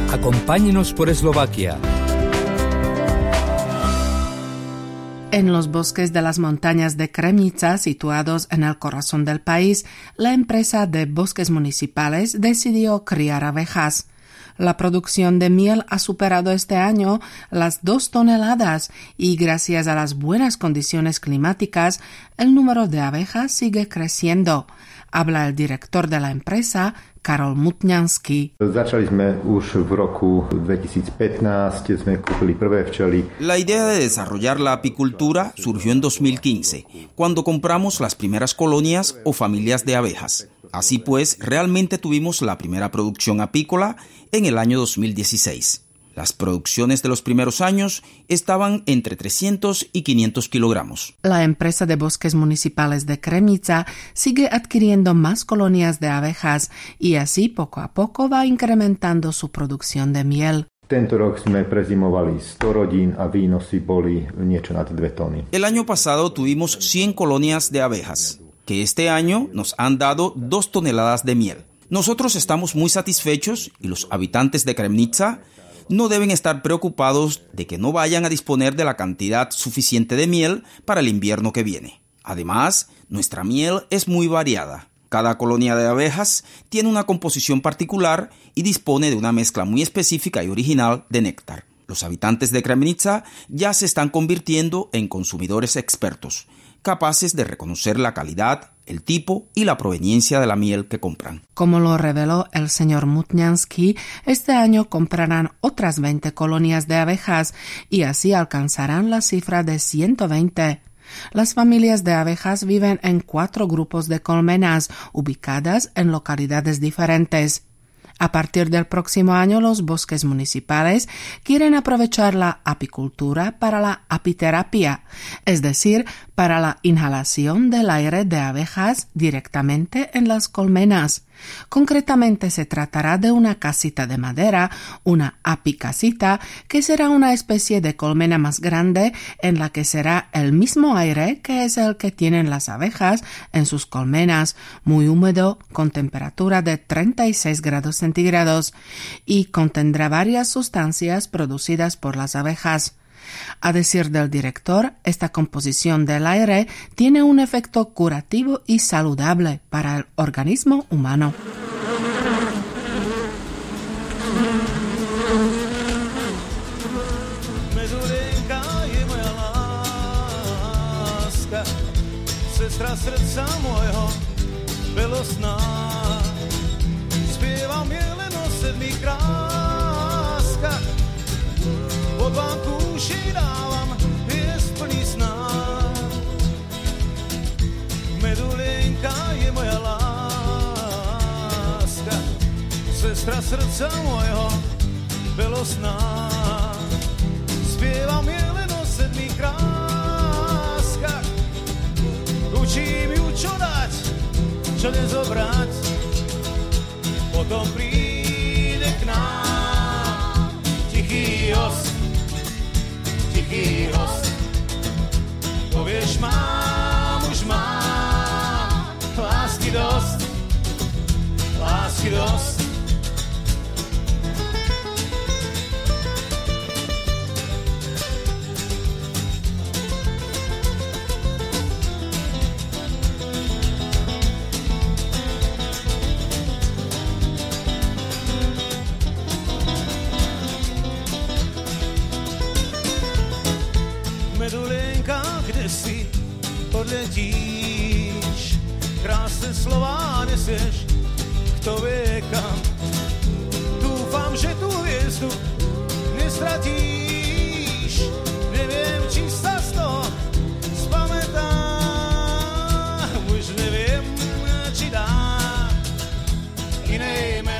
Acompáñenos por Eslovaquia. En los bosques de las montañas de Kremnica, situados en el corazón del país, la empresa de bosques municipales decidió criar abejas. La producción de miel ha superado este año las 2 toneladas y gracias a las buenas condiciones climáticas, el número de abejas sigue creciendo. Habla el director de la empresa, Karol Mutňanský. La idea de desarrollar la apicultura surgió en 2015, cuando compramos las primeras colonias o familias de abejas. Así pues, realmente tuvimos la primera producción apícola en el año 2016. Las producciones de los primeros años estaban entre 300 y 500 kilogramos. La empresa de bosques municipales de Kremnica sigue adquiriendo más colonias de abejas y así poco a poco va incrementando su producción de miel. El año pasado tuvimos 100 colonias de abejas, que este año nos han dado 2 toneladas de miel. Nosotros estamos muy satisfechos y los habitantes de Kremnica no deben estar preocupados de que no vayan a disponer de la cantidad suficiente de miel para el invierno que viene. Además, nuestra miel es muy variada. Cada colonia de abejas tiene una composición particular y dispone de una mezcla muy específica y original de néctar. Los habitantes de Kremnica ya se están convirtiendo en consumidores expertos, capaces de reconocer la calidad, el tipo y la proveniencia de la miel que compran. Como lo reveló el señor Mutňanský, este año comprarán otras 20 colonias de abejas y así alcanzarán la cifra de 120. Las familias de abejas viven en 4 grupos de colmenas ubicadas en localidades diferentes. A partir del próximo año, los bosques municipales quieren aprovechar la apicultura para la apiterapia, es decir, para la inhalación del aire de abejas directamente en las colmenas. Concretamente se tratará de una casita de madera, una apicasita, que será una especie de colmena más grande en la que será el mismo aire que es el que tienen las abejas en sus colmenas, muy húmedo, con temperatura de 36 grados centígrados y contendrá varias sustancias producidas por las abejas. A decir del director, esta composición del aire tiene un efecto curativo y saludable para el organismo humano. Sestra srdca mojho belosná, spievam len o 7 kráskach, učím ju čo dať, čo nezobrať, potom príde k nám tichý host, povieš mám, už mám, lásky dost, lásky dost. Medulenka, kde si odletíš, krásne slová nesieš, kto vie,